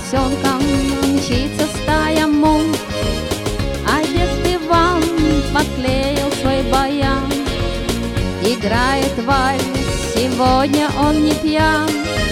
поросенком мчится стая мух, а дед Иван подклеил свой баян. Играет вальс, сегодня он не пьян.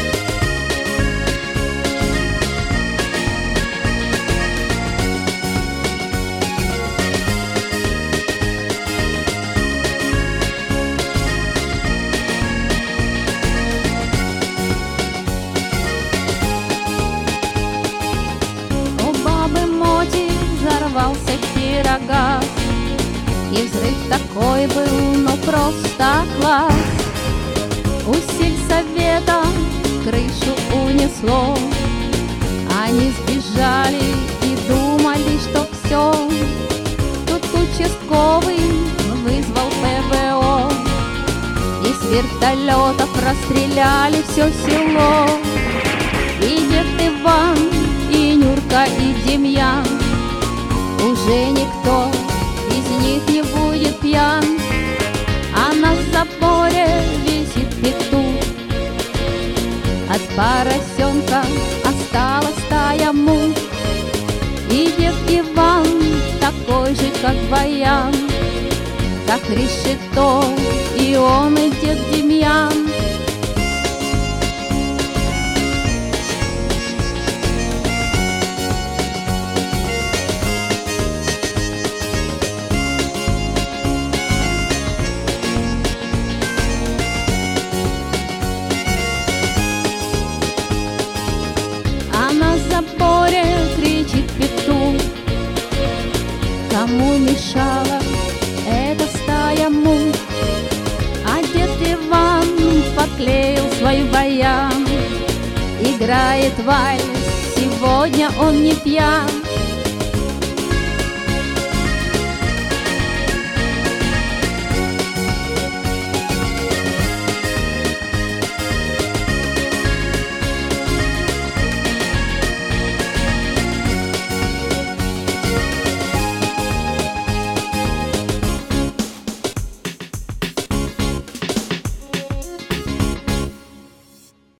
Взорвался пирогаз, и взрыв такой был, но просто класс. У сельсовета крышу унесло, они сбежали и думали, что все. Тут участковый вызвал ПВО, и с вертолетов расстреляли все село. И дед Иван, и Нюрка, и Демьян, уже никто из них не будет пьян. А на заборе висит петух, от поросенка осталась стая мух. И дед Иван такой же, как Баян, как решето, и он, и дед Демьян. На заборе кричит петух, кому мешала эта стая мух. А дед Иван подклеил свой баян, играет вальс, сегодня он не пьян.